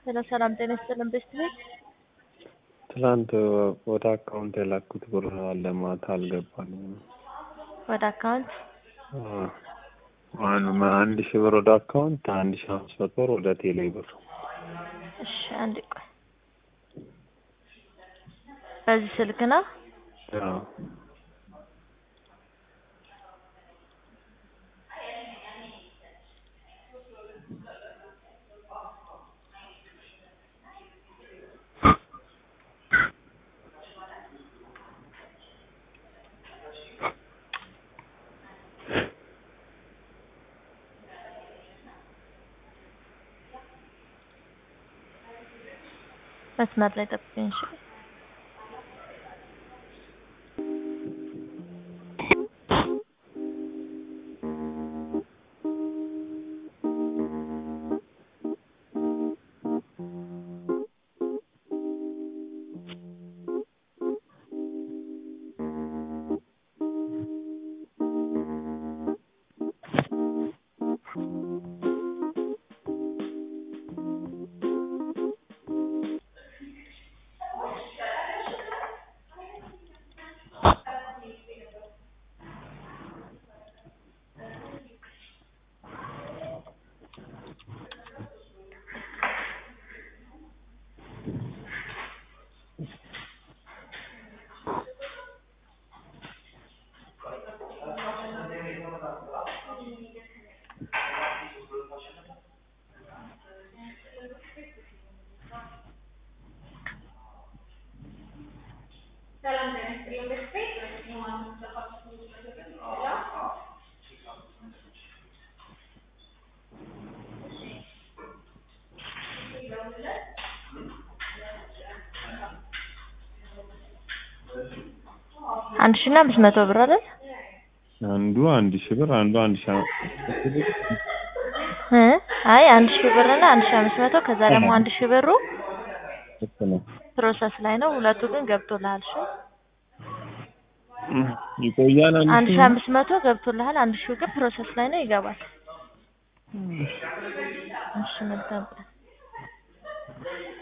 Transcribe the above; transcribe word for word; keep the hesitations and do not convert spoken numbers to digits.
ሄሎ ሰላም ጤና ይስጥልን ቤስት ቤት ትላንት ወደ አካውንት የላኩት ብር አለ ማታ አልገባልኝም። ወደ አካውንት ማን አንድ ሺህ ብር ወደ አካውንት አንድ ሺህ አምስት መቶ ብር ወደ ቴሌ ብር። እሺ አንድ ቆይ በዚህ ስልክ ነው? አዎ መስመር ላይ ጠብቀኝ እሺ አንድ ሺህ እና አምስት መቶ ብር አይደል? አንዱ አንድ ሺህ ብር አንዱ አንድ ሺህ እ አይ አንድ ሺህ ብር እና አንድ ሺህ አምስት መቶ ከዛ ደግሞ አንድ ሺህ ብሩ ፕሮሰስ ላይ ነው። ሁለቱ ግን ገብቶልሃል። እሺ ይቆያል። አንድ ሺህ አምስት መቶ ገብቶልሃል። አንድ ሺህ ግን ፕሮሰስ ላይ ነው ይገባል። እሺ መልካም